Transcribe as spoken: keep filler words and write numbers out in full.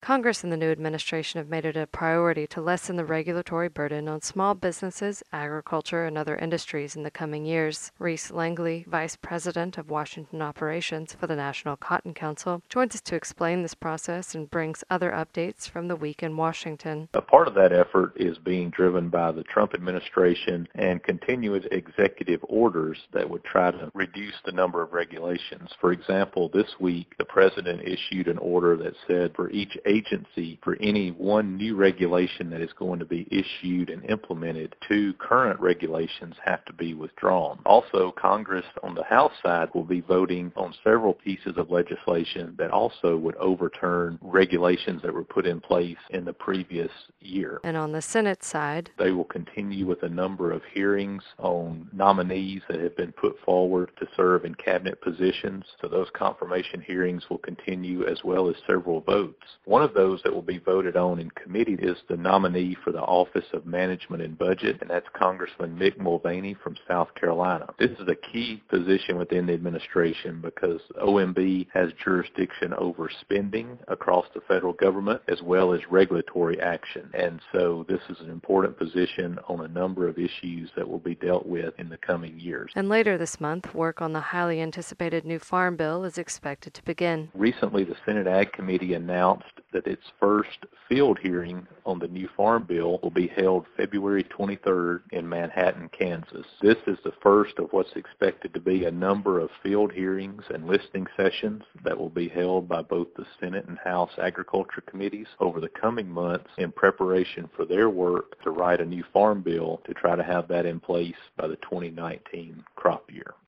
Congress and the new administration have made it a priority to lessen the regulatory burden on small businesses, agriculture, and other industries in the coming years. Reese Langley, Vice President of Washington Operations for the National Cotton Council, joins us to explain this process and brings other updates from the week in Washington. A part of that effort is being driven by the Trump administration and continuous executive orders that would try to reduce the number of regulations. For example, this week, the president issued an order that said for each agency, for any one new regulation that is going to be issued and implemented, two current regulations have to be withdrawn. Also, Congress on the House side will be voting on several pieces of legislation that also would overturn regulations that were put in place in the previous year. And on the Senate side, they will continue with a number of hearings on nominees that have been put forward to serve in cabinet positions. So those confirmation hearings will continue, as well as several votes. One of those that will be voted on in committee is the nominee for the Office of Management and Budget, and that's Congressman Mick Mulvaney from South Carolina. This is a key position within the administration because O M B has jurisdiction over spending across the federal government as well as regulatory action. And so this is an important position on a number of issues that will be dealt with in the coming years. And later this month, work on the highly anticipated new Farm Bill is expected to begin. Recently, the Senate Ag Committee announced that its first field hearing on the new Farm Bill will be held February twenty-third in Manhattan, Kansas. This is the first of what's expected to be a number of field hearings and listening sessions that will be held by both the Senate and House Agriculture Committees over the coming months in preparation for their work to write a new Farm Bill to try to have that in place by the twenty nineteen crop year.